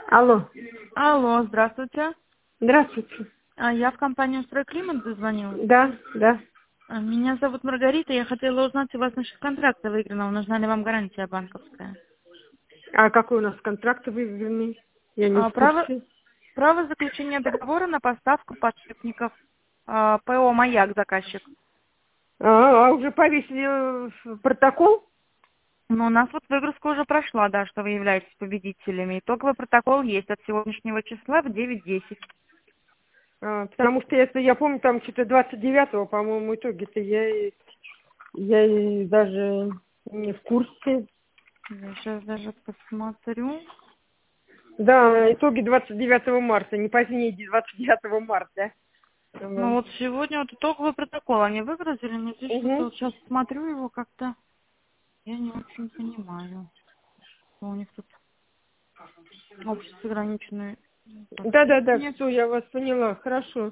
Алло. Алло, здравствуйте. Здравствуйте. Я в компанию «Стройклимат» дозвонилась. Да, да. Меня зовут Маргарита. Я хотела узнать у вас насчет контракта выигранного. Нужна ли вам гарантия банковская? А какой у нас контракт выигранный? Я не в Право, курсе. право заключения договора на поставку подшипников. ПО «Маяк» заказчик. А уже повесили протокол? Но у нас вот выгрузка уже прошла, да, что вы являетесь победителями. Итоговый протокол есть от сегодняшнего числа в 9:10. Потому что это, я помню, там что-то 29-го, по-моему, итоги-то я и даже не в курсе. Я сейчас даже посмотрю. Да, итоги 29 марта, не позднее 29 марта. Ну Вот. вот сегодня вот итоговый протокол они выгрузили, но здесь что-то Угу. вот сейчас смотрю его как-то, я не очень понимаю. Что у них тут общество ограниченное. Так, Да-да-да, нет. все, я вас поняла, хорошо.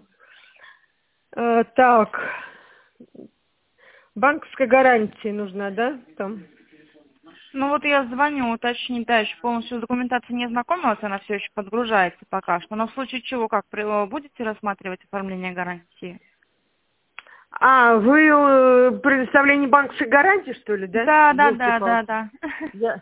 Так, банковская гарантия нужна, да, там? Ну вот я звоню уточнить, да, еще полностью с документацией не ознакомилась, она все еще подгружается пока что. Но в случае чего, как будете рассматривать оформление гарантии? А, вы предоставление банковской гарантии, что ли, да? Да, да, да, да, Елки-палки. да. Я...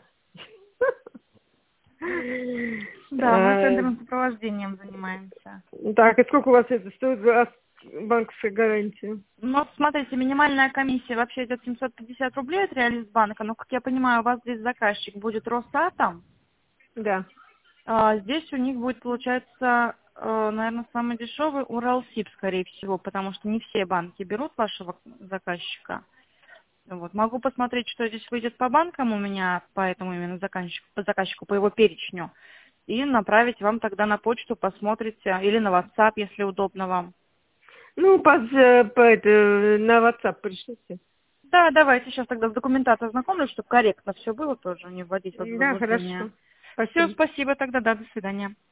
Да, мы тендерным сопровождением занимаемся. Так, и сколько у вас это стоит банковская гарантия? Ну, смотрите, минимальная комиссия вообще идет 750 рублей от Реализбанка, но, как я понимаю, у вас здесь заказчик будет Росатом. Да. Здесь у них будет, получается, наверное, самый дешевый Уралсиб, скорее всего, потому что не все банки берут вашего заказчика. Вот. Могу посмотреть, что здесь выйдет по банкам у меня, по этому именно заказчику, по его перечню, и направить вам тогда на почту, посмотрите, или на WhatsApp, если удобно вам. Ну, на WhatsApp пришлите. Да, давайте сейчас тогда с документацией ознакомлюсь, чтобы корректно все было тоже, не вводить вас в Да, хорошо. заблуждение. Все, Спасибо. спасибо тогда, да, до свидания.